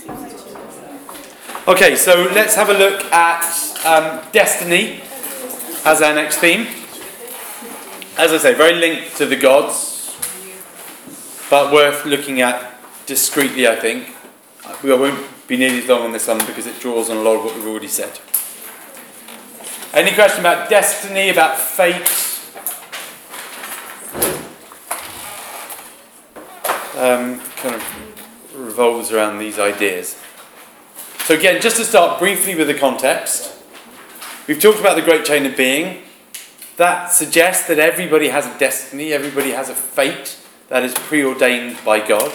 Okay, so let's have a look at destiny as our next theme. As I say, very linked to the gods, but worth looking at discreetly, I think. We won't be nearly as long on this one because it draws on a lot of what we've already said. Any question about destiny, about fate? Kind of revolves around these ideas. So again, just to start briefly with the context, we've talked about the great chain of being. That suggests that everybody has a destiny, everybody has a fate that is preordained by God.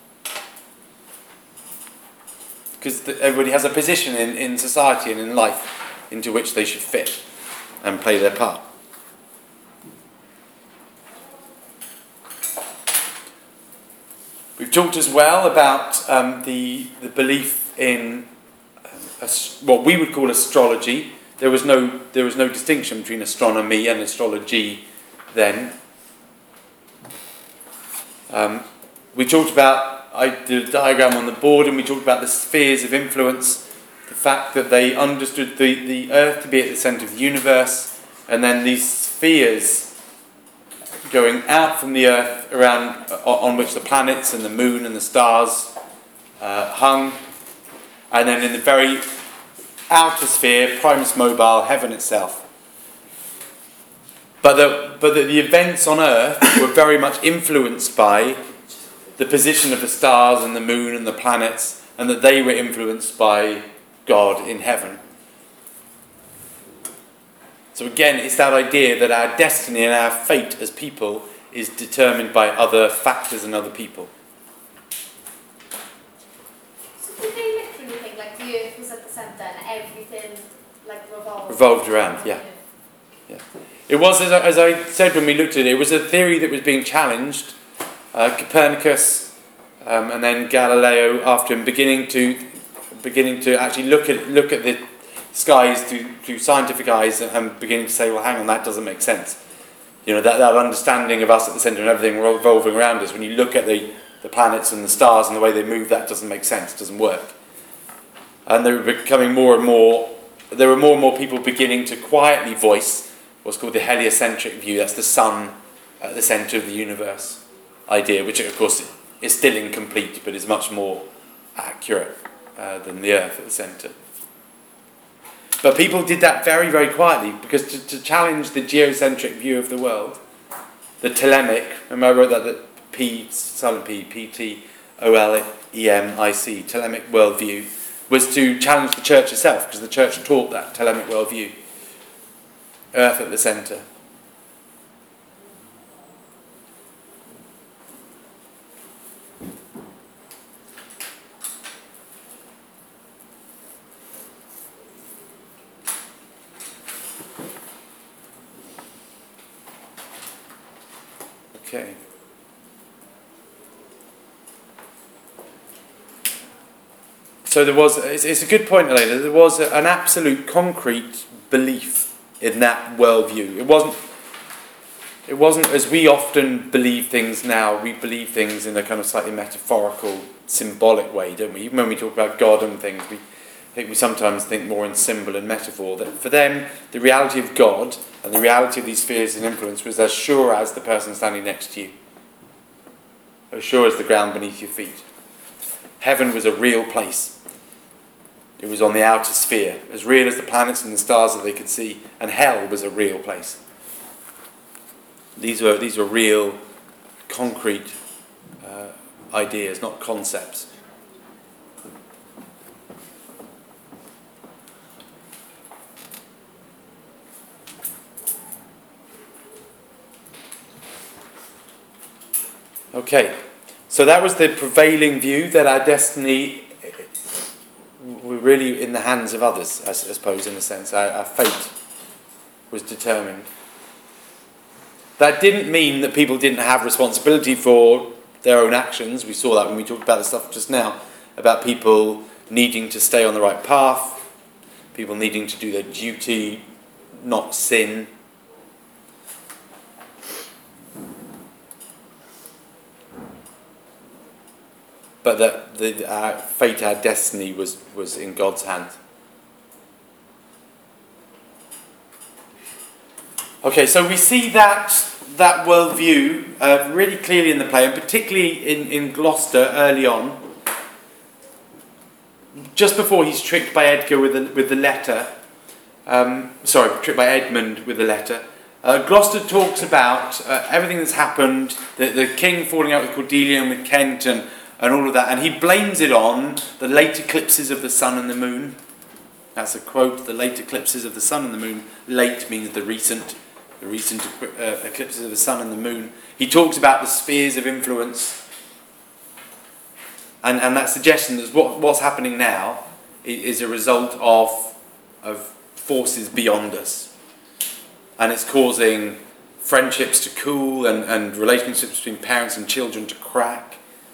Because everybody has a position in society and in life into which they should fit and play their part. We've talked as well about the belief in what we would call astrology. There was no distinction between astronomy and astrology then. We talked about, I did a diagram on the board, and we talked about the spheres of influence, the fact that they understood the Earth to be at the centre of the universe, and then these spheres going out from the Earth around on which the planets and the moon and the stars hung, and then in the very outer sphere, Primus Mobile, heaven itself. But that the events on Earth were very much influenced by the position of the stars and the moon and the planets, and that they were influenced by God in heaven. So again, it's that idea that our destiny and our fate as people is determined by other factors and other people. So did they literally think like the Earth was at the centre and everything like revolved around? Yeah. It was, as I said when we looked at it, it was a theory that was being challenged. Copernicus and then Galileo after him beginning to actually look at the skies through scientific eyes and beginning to say, well, hang on, that doesn't make sense. You know, that understanding of us at the centre and everything revolving around us, when you look at the planets and the stars and the way they move, that doesn't make sense, doesn't work. And they were becoming more and more people beginning to quietly voice what's called the heliocentric view. That's the sun at the centre of the universe idea, which of course is still incomplete, but is much more accurate than the Earth at the centre. But people did that very, very quietly, because to challenge the geocentric view of the world, the Ptolemaic, remember I wrote that Ptolemic, Ptolemaic worldview, was to challenge the church itself, because the church taught that Ptolemaic worldview. Earth at the centre. Okay. So it's a good point, Elena, there was an absolute concrete belief in that worldview. It wasn't as we often believe things now. We believe things in a kind of slightly metaphorical, symbolic way, don't we? Even when we talk about God and things, we sometimes think more in symbol and metaphor. That for them, the reality of God and the reality of these spheres and influence was as sure as the person standing next to you, as sure as the ground beneath your feet. Heaven was a real place. It was on the outer sphere, as real as the planets and the stars that they could see, and hell was a real place. These were real, concrete ideas, not concepts. Okay, so that was the prevailing view, that our destiny, we're really in the hands of others, I suppose, in a sense. Our fate was determined. That didn't mean that people didn't have responsibility for their own actions. We saw that when we talked about the stuff just now, about people needing to stay on the right path, people needing to do their duty, not sin. but that our fate, our destiny was in God's hands. Okay, so we see that worldview really clearly in the play, and particularly in Gloucester early on. Just before he's tricked by Edgar with the letter, tricked by Edmund with the letter, Gloucester talks about everything that's happened, the king falling out with Cordelia and with Kent and all of that, and he blames it on the late eclipses of the sun and the moon. That's a quote, the late eclipses of the sun and the moon. Late means the recent eclipses of the sun and the moon. He talks about the spheres of influence. And that suggestion that what's happening now is a result of forces beyond us. And it's causing friendships to cool and relationships between parents and children to crack.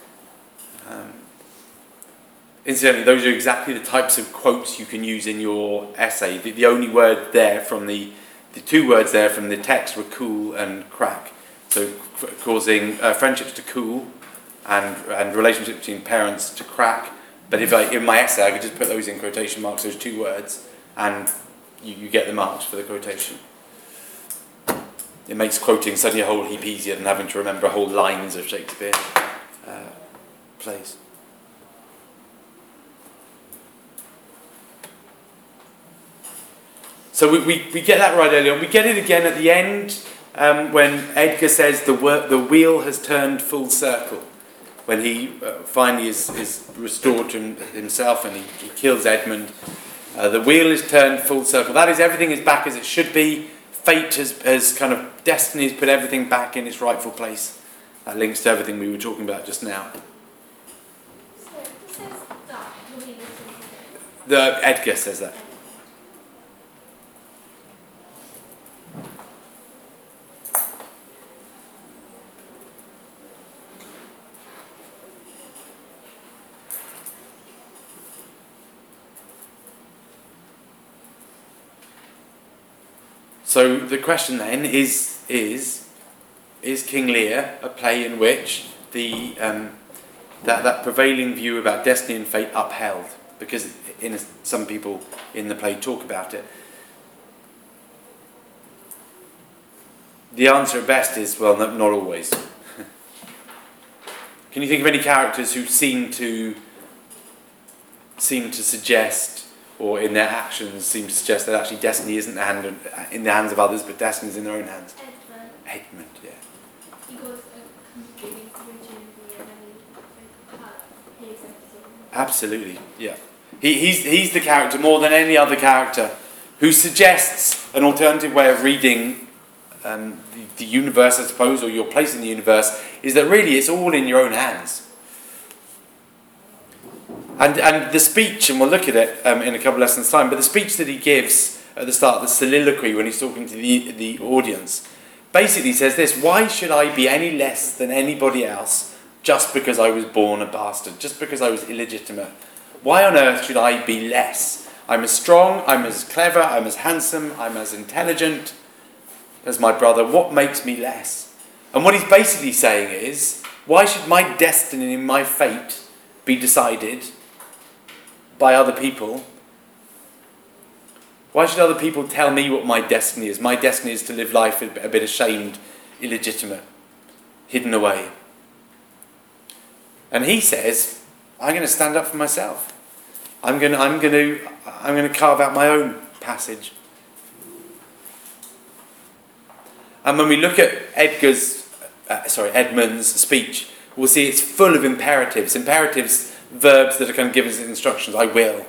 Incidentally, those are exactly the types of quotes you can use in your essay. The only word there from the two words there from the text were cool and crack. So causing friendships to cool and relationships between parents to crack. But in my essay I could just put those in quotation marks, those two words, and you get the marks for the quotation. It makes quoting suddenly a whole heap easier than having to remember whole lines of Shakespeare plays. So we get that right early on. We get it again at the end when Edgar says the wheel has turned full circle. When he finally is restored to himself and he kills Edmund. The wheel is turned full circle. That is, everything is back as it should be. Fate has kind of, destiny has put everything back in its rightful place. That links to everything we were talking about just now. So who says that? The wheel is turned full Edgar says that. So the question then is King Lear a play in which that prevailing view about destiny and fate upheld? Because some people in the play talk about it. The answer at best is, well, not always. Can you think of any characters who seem to suggest, or in their actions seem to suggest, that actually destiny isn't in the hands of others, but destiny is in their own hands? Edmund, yeah. He goes completely through and he Absolutely, yeah. He's the character more than any other character who suggests an alternative way of reading the universe, I suppose, or your place in the universe, is that really it's all in your own hands. And the speech, and we'll look at it in a couple of lessons' time, but the speech that he gives at the start, the soliloquy, when he's talking to the audience, basically says this: why should I be any less than anybody else just because I was born a bastard, just because I was illegitimate? Why on earth should I be less? I'm as strong, I'm as clever, I'm as handsome, I'm as intelligent as my brother. What makes me less? And what he's basically saying is, why should my destiny and my fate be decided by other people? Why should other people tell me what my destiny is? My destiny is to live life a bit ashamed, illegitimate, hidden away. And he says, I'm going to stand up for myself. I'm going to carve out my own passage. And when we look at Edmund's speech, we'll see it's full of imperatives. Imperatives, verbs that are kind of given as instructions. I will.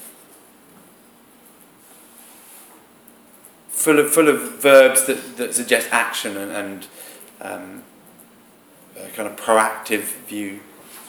Full of verbs that suggest action and a kind of proactive view.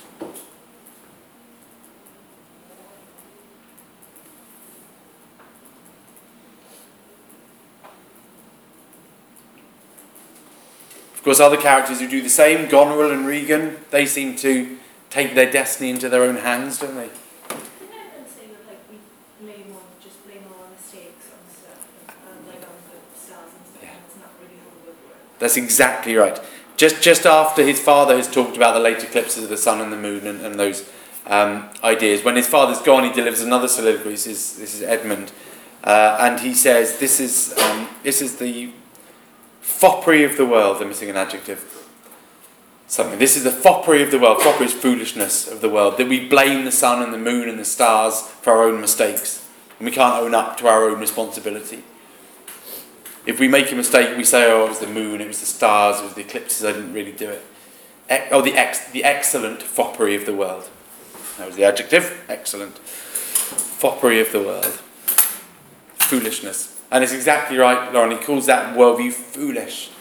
Of course, other characters who do the same, Goneril and Regan, they seem to take their destiny into their own hands, don't they? Can I say that we blame all our mistakes on stuff, on the stars and stuff, and it's not really how the book works? That's exactly right. just after his father has talked about the late eclipses of the sun and the moon and those ideas. When his father's gone, he delivers another soliloquy. This is Edmund, and he says, "This is the foppery of the world." I'm missing an adjective. Something. This is the foppery of the world. Foppery is foolishness of the world. That we blame the sun and the moon and the stars for our own mistakes, and we can't own up to our own responsibility. If we make a mistake, we say, "Oh, it was the moon, it was the stars, it was the eclipses. I didn't really do it." The excellent foppery of the world. That was the adjective. Excellent. Foppery of the world. Foolishness. And it's exactly right, Lauren. He calls that worldview foolish.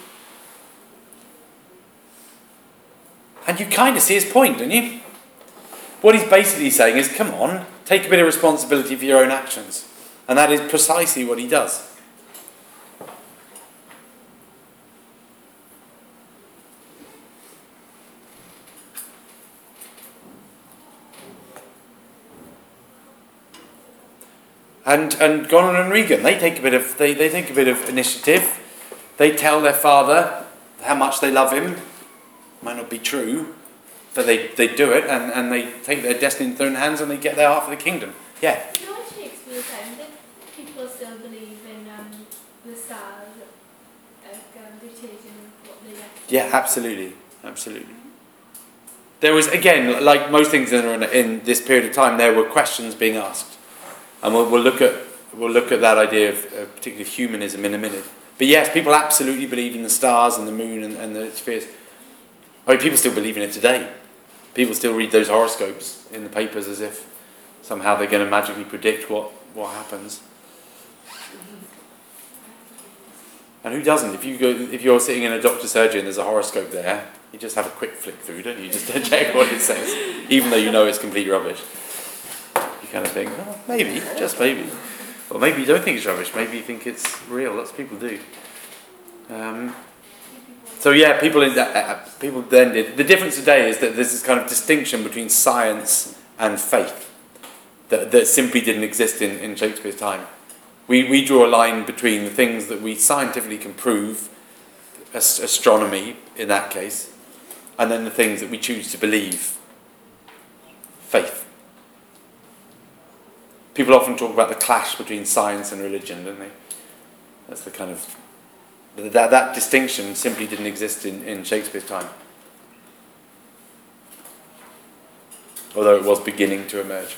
And you kind of see his point, don't you? What he's basically saying is, come on, take a bit of responsibility for your own actions. And that is precisely what he does. And Goneril and Regan, they take a bit of initiative. They tell their father how much they love him. Might not be true, but they do it, and they take their destiny into their own hands, and they get their half of the kingdom. Yeah. You know, at Shakespeare's time, did people still believe in the stars, dictating what they actually? Yeah, absolutely. There was, again, like most things in this period of time, there were questions being asked, and we'll look at that idea of particularly humanism in a minute. But yes, people absolutely believe in the stars and the moon and the spheres. I mean, people still believe in it today. People still read those horoscopes in the papers as if somehow they're going to magically predict what happens. And who doesn't? If you're sitting in a doctor's surgery and there's a horoscope there, you just have a quick flick through, don't you? Just to check what it says, even though you know it's complete rubbish. You kind of think, oh, maybe, just maybe. Or maybe you don't think it's rubbish. Maybe you think it's real. Lots of people do. So yeah, people then did. The difference today is that there's this kind of distinction between science and faith that simply didn't exist in Shakespeare's time. We draw a line between the things that we scientifically can prove, astronomy in that case, and then the things that we choose to believe, faith. People often talk about the clash between science and religion, don't they? That's the kind of... That distinction simply didn't exist in Shakespeare's time. Although it was beginning to emerge.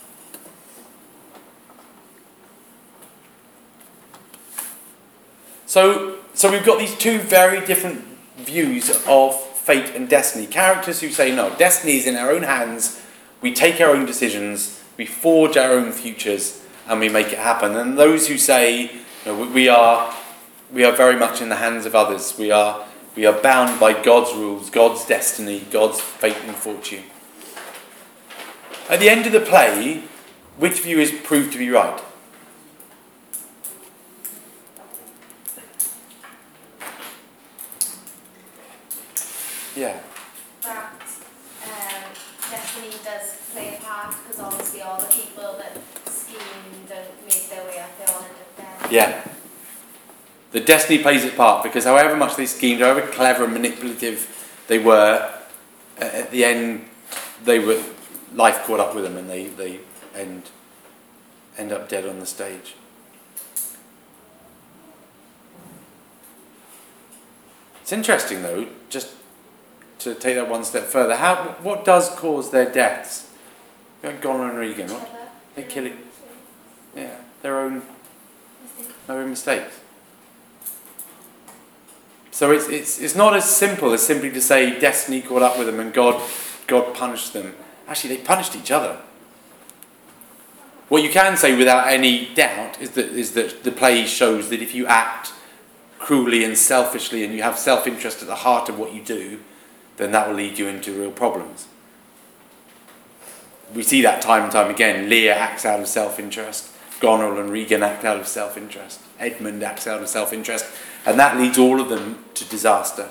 So we've got these two very different views of fate and destiny. Characters who say, no, destiny is in our own hands, we take our own decisions, we forge our own futures, and we make it happen. And those who say, we are very much in the hands of others. We are bound by God's rules, God's destiny, God's fate and fortune. At the end of the play, which view is proved to be right? Yeah. That destiny does play a part, because obviously all the people that schemed and made their way up, they all end up there. Yeah. The destiny plays its part, because however much they schemed, however clever and manipulative they were, at the end, life caught up with them, and they end up dead on the stage. It's interesting, though, just to take that one step further. What does cause their deaths? Goneril and Regan, they kill it. Yeah, their own mistakes. So it's not as simple as simply to say destiny caught up with them and God punished them. Actually, they punished each other. What you can say without any doubt is that the play shows that if you act cruelly and selfishly and you have self-interest at the heart of what you do, then that will lead you into real problems. We see that time and time again. Lear acts out of self-interest. Goneril and Regan act out of self-interest. Edmund acts out of self-interest. And that leads all of them to disaster.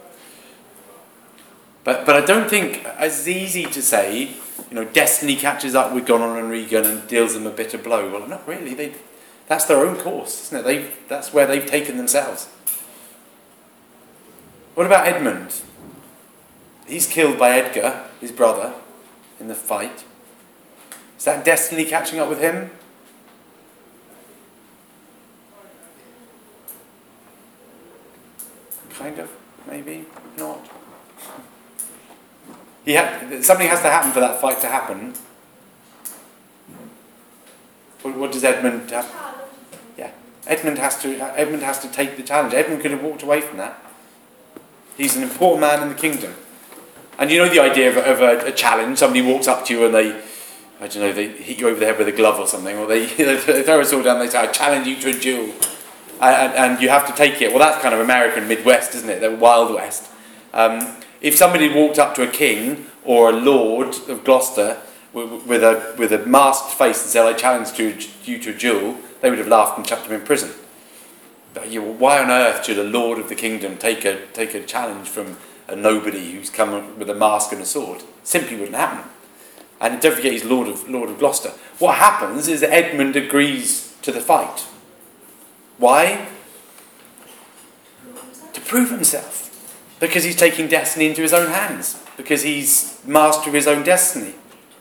But I don't think it's easy to say, destiny catches up with Goneril and Regan and deals them a bitter blow. Well, not really. That's their own course, isn't it? That's where they've taken themselves. What about Edmund? He's killed by Edgar, his brother, in the fight. Is that destiny catching up with him? Kind of, maybe, not. Something has to happen for that fight to happen. What does Edmund have? Yeah, Edmund has to take the challenge. Edmund could have walked away from that. He's an important man in the kingdom. And you know the idea of a challenge. Somebody walks up to you and they hit you over the head with a glove or something, or they throw a sword down and they say, I challenge you to a duel. And you have to take it. Well, that's kind of American Midwest, isn't it? The Wild West. If somebody walked up to a king or a lord of Gloucester with a masked face and said, I challenge you to a duel, they would have laughed and chucked him in prison. But why on earth should a lord of the kingdom take a challenge from a nobody who's come with a mask and a sword? Simply wouldn't happen. And don't forget, he's Lord of Gloucester. What happens is that Edmund agrees to the fight. Why? To prove himself. Because he's taking destiny into his own hands. Because he's master of his own destiny.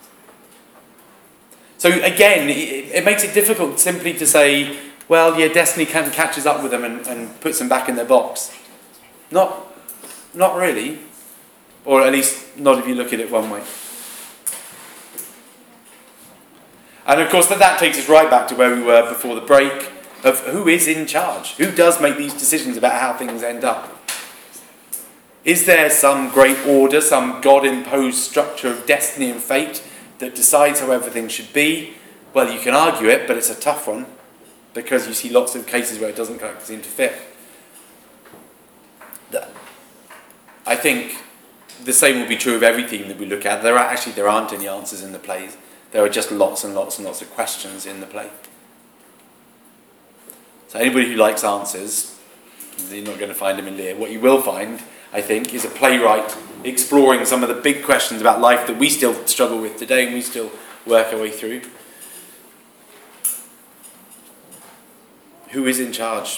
So again, it makes it difficult simply to say, well, yeah, destiny catches up with them and puts them back in their box. Not really. Or at least not if you look at it one way. And of course that takes us right back to where we were before the break, of who is in charge? Who does make these decisions about how things end up? Is there some great order, some God-imposed structure of destiny and fate that decides how everything should be? Well, you can argue it, but it's a tough one, because you see lots of cases where it doesn't quite seem to fit. I think the same will be true of every theme that we look at. There aren't any answers in the plays. There are just lots and lots and lots of questions in the play. So anybody who likes answers, you're not going to find them in Lear. What you will find, I think, is a playwright exploring some of the big questions about life that we still struggle with today and we still work our way through. Who is in charge?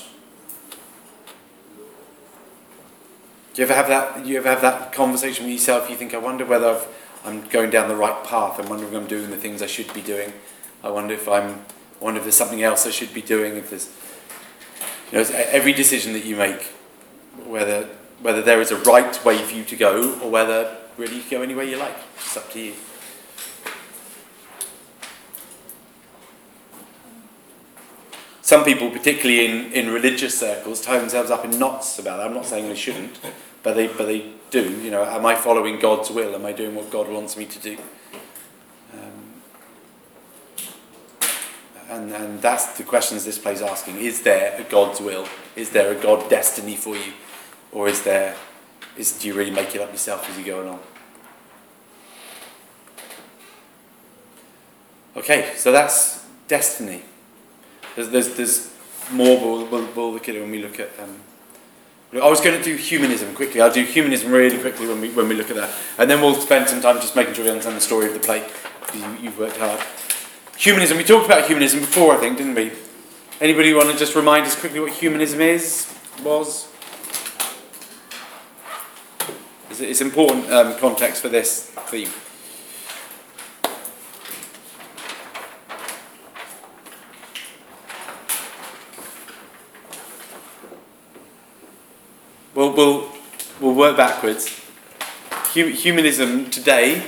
Do you ever have that conversation with yourself? You think, I wonder whether I'm going down the right path. I wonder if I'm doing the things I should be doing. I wonder if there's something else I should be doing. If there's, every decision that you make, whether there is a right way for you to go, or whether really you can go any way you like. It's up to you. Some people, particularly in religious circles, tie themselves up in knots about that. I'm not saying they shouldn't, but they do. Am I following God's will? Am I doing what God wants me to do? And that's the questions this play's asking. Is there a God's will? Is there a God destiny for you? Or do you really make it up yourself as you go along? Okay, so that's destiny. There's more, we'll look at it when we look at... I was going to do humanism quickly. I'll do humanism really quickly when we look at that. And then we'll spend some time just making sure we understand the story of the play. You've worked hard. Humanism. We talked about humanism before, I think, didn't we? Anybody want to just remind us quickly what humanism was? It's important context for this theme. We'll work backwards. Humanism today,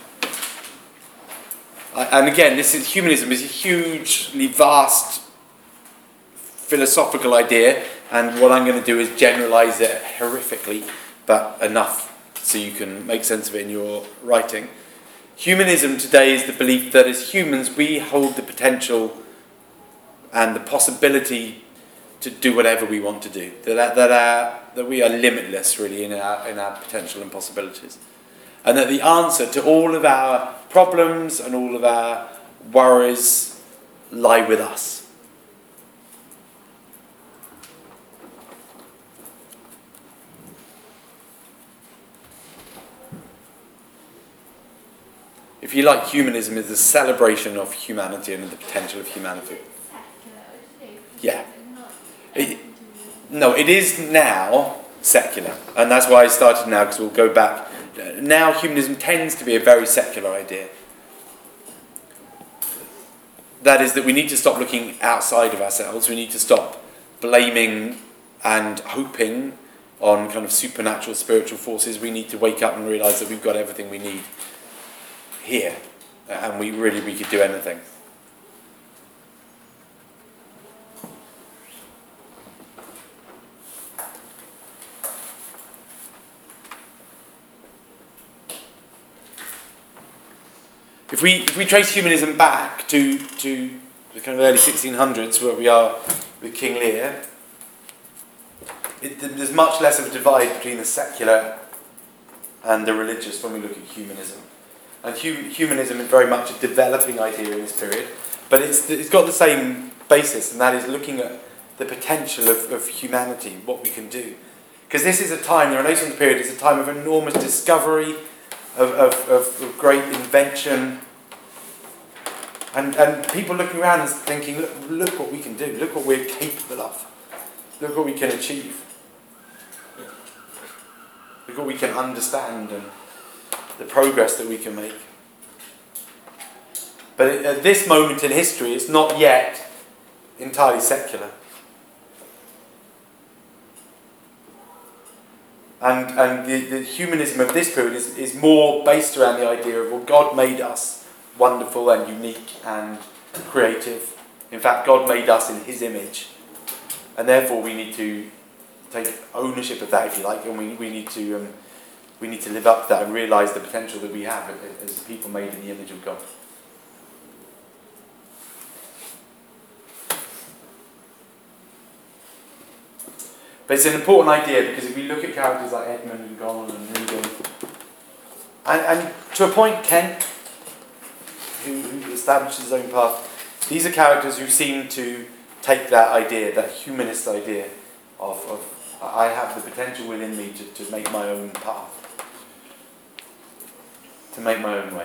and again, humanism is a hugely vast philosophical idea, and what I'm going to do is generalise it horrifically, but enough so you can make sense of it in your writing. Humanism today is the belief that as humans we hold the potential and the possibility to do whatever we want to do. That we are limitless, really, in our potential and possibilities. And that the answer to all of our problems and all of our worries lie with us. If you like, humanism is a celebration of humanity and the potential of humanity. Yeah. No, it is now, secular. And that's why I started now, because we'll go back. Now humanism tends to be a very secular idea. That is that we need to stop looking outside of ourselves. We need to stop blaming and hoping on kind of supernatural spiritual forces. We need to wake up and realise that we've got everything we need here. And we could do anything. If we trace humanism back to the kind of early 1600s, where we are with King Lear, there's much less of a divide between the secular and the religious when we look at humanism. And humanism is very much a developing idea in this period, but it's got the same basis, and that is looking at the potential of humanity, what we can do. Because this is a time, the Renaissance period is a time of enormous discovery, of great invention, and people looking around and thinking, look what we can do, look what we're capable of, look what we can achieve, look what we can understand, and the progress that we can make. But at this moment in history, it's not yet entirely secular. And the humanism of this period is more based around the idea of, well, God made us wonderful and unique and creative. In fact, God made us in his image. And therefore we need to take ownership of that, if you like, and we need to live up to that and realise the potential that we have as people made in the image of God. But it's an important idea, because if we look at characters like Edmund and Goneril and Regan, and to a point Kent, who established his own path, these are characters who seem to take that idea, that humanist idea of I have the potential within me to make my own path, to make my own way.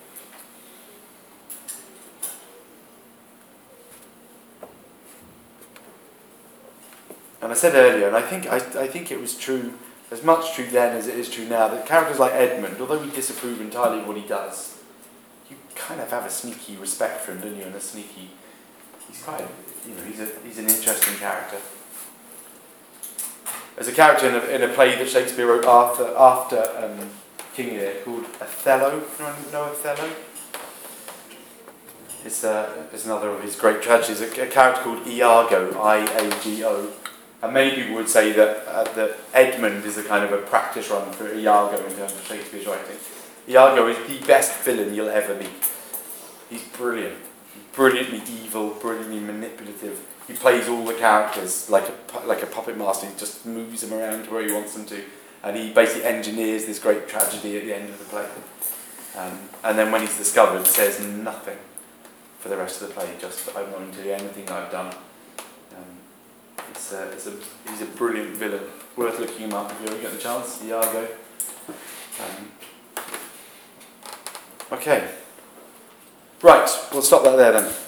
And I said earlier, and I think it was true, as much true then as it is true now, that characters like Edmund, although we disapprove entirely of what he does, you kind of have a sneaky respect for him, don't you? And he's quite, he's an interesting character. There's a character in a play that Shakespeare wrote after King Lear called Othello. Anyone know Othello? It's another of his great tragedies. A character called Iago, Iago. And many people would say that Edmund is a kind of a practice run for Iago in terms of Shakespeare's writing. Iago is the best villain you'll ever meet. He's brilliant. Brilliantly evil, brilliantly manipulative. He plays all the characters like a puppet master. He just moves them around to where he wants them to. And he basically engineers this great tragedy at the end of the play. And then when he's discovered, says nothing for the rest of the play. Just, I'm not going to do anything I've done. He's a brilliant villain. Worth looking him up if you ever get the chance. Iago. Okay. Right, we'll stop that there then.